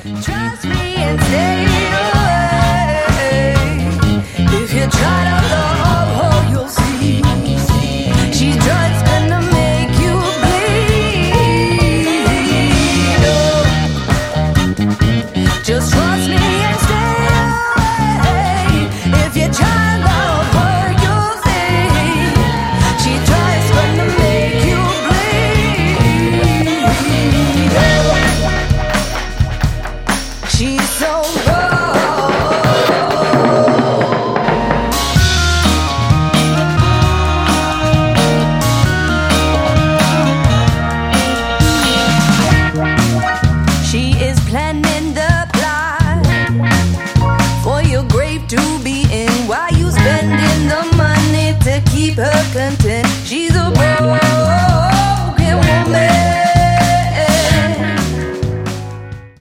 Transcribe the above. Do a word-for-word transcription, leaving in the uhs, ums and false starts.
Trust me and stay away. If you try to love her, you'll see she's just gonna make you bleed. Oh, just trust me and stay away. If you try to love her, you'll see she's just gonna make you bleed. Oh, she's so she is planning